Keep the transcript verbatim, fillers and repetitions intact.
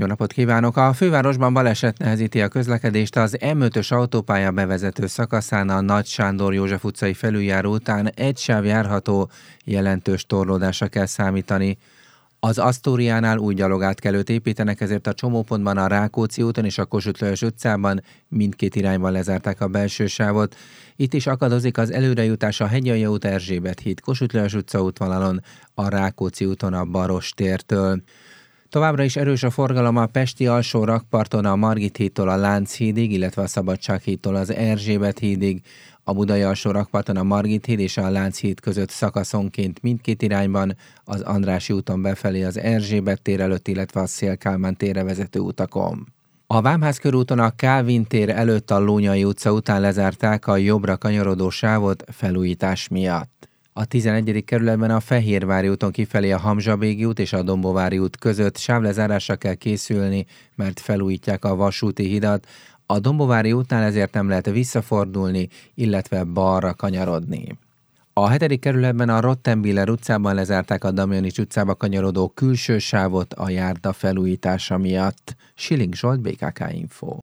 Jó napot kívánok! A fővárosban baleset nehezíti a közlekedést az M ötös autópálya bevezető szakaszán a Nagy Sándor József utcai felüljáró után egy sáv járható, jelentős torlódásra kell számítani. Az Asztóriánál új gyalogátkelőt építenek, ezért a csomópontban a Rákóczi úton és a Kossuth Lajos utcában mindkét irányban lezárták a belső sávot. Itt is akadozik az előrejutás a Hegyalja út Erzsébet híd Kossuth Lajos utca útvonalon, a Rákóczi úton a Baross tértől. Továbbra is erős a forgalom a pesti alsó rakparton a Margit hídtól a Lánchídig, illetve a Szabadság hídtól az Erzsébet hídig, a budai alsó rakparton a Margit híd és a Lánchíd között szakaszonként mindkét irányban, az Andrássy úton befelé az Erzsébet tér előtt, illetve a Széll-Kálmán térre vezető utakon. A Vámház körúton a Kálvin tér előtt a Lónyai utca után lezárták a jobbra kanyarodó sávot felújítás miatt. A tizenegyedik kerületben a Fehérvári úton kifelé a Hamzsabégi út és a Dombovári út között sávlezárásra kell készülni, mert felújítják a vasúti hidat. A Dombovári útnál ezért nem lehet visszafordulni, illetve balra kanyarodni. A hetedik kerületben a Rottenbiller utcában lezárták a Damjanics utcába kanyarodó külső sávot a járda felújítása miatt. Schilling Zsolt, bé ká ká Info.